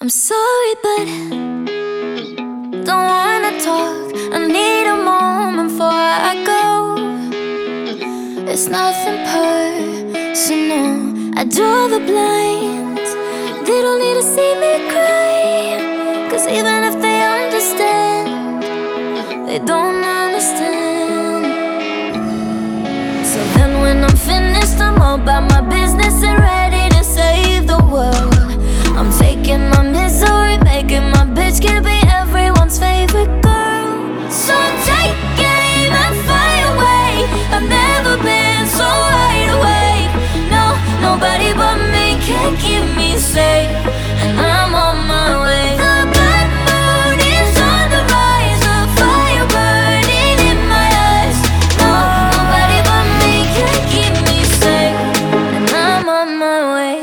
I'm sorry, but don't wanna talk. I need a moment before I go. It's nothing personal. I draw the blinds. They don't need to see me cry, 'cause even if they understand, they don't understand. So then when I'm finished, I'm all about my business and ready to save the world. I'm taking my misery, making my bitch can be everyone's favorite girl. So take aim and fly away. I've never been so wide awake. No, nobody but me can keep me safe, and I'm on my way. The bad mood is on the rise, a fire burning in my eyes. No, nobody but me can keep me safe, and I'm on my way.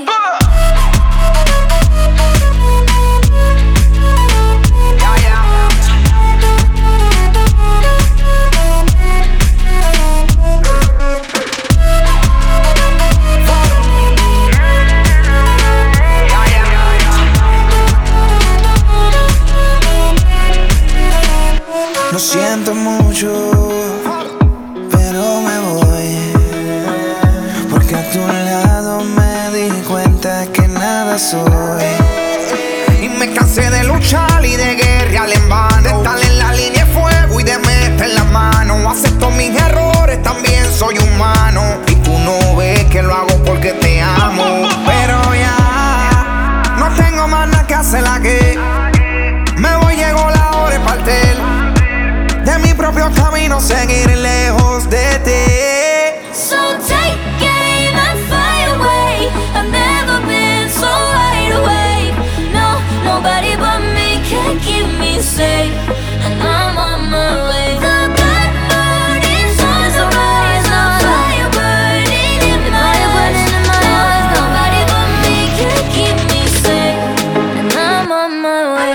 Lo siento mucho, pero me voy, porque a tu lado me di cuenta que nada soy. Y me cansé de luchar y de guerrear en vano, de estar en la línea de fuego y de meter la mano. Acepto mis errores, también soy humano, y tú no ves que lo hago porque te amo. Pero ya no tengo más nada que hacer aquí. Me voy, llegó la hora de partir de mi propio camino, seguir lejos de ti. So take aim and fly away. I've never been so wide awake. No, nobody but me can keep me safe, and I'm on my way. The bad mood is on the rise, a fire burning in my eyes. No, nobody but me can keep me safe, and I'm on my way.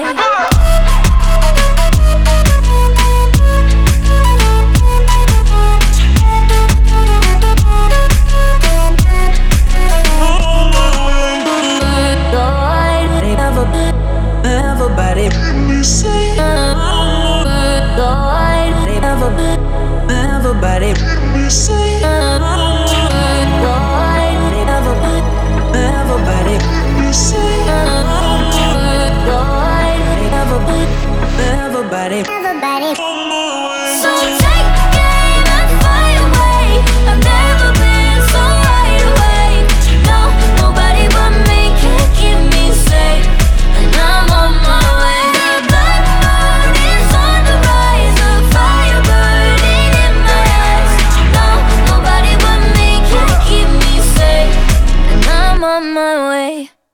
Everybody, everybody, everybody, everybody. So take aim and fly away. I've never been so wide awake. No, nobody but me can keep me safe, and I'm on my way. The black moon is on the rise, a fire burning in my eyes. No, nobody but me can keep me safe, and I'm on my way.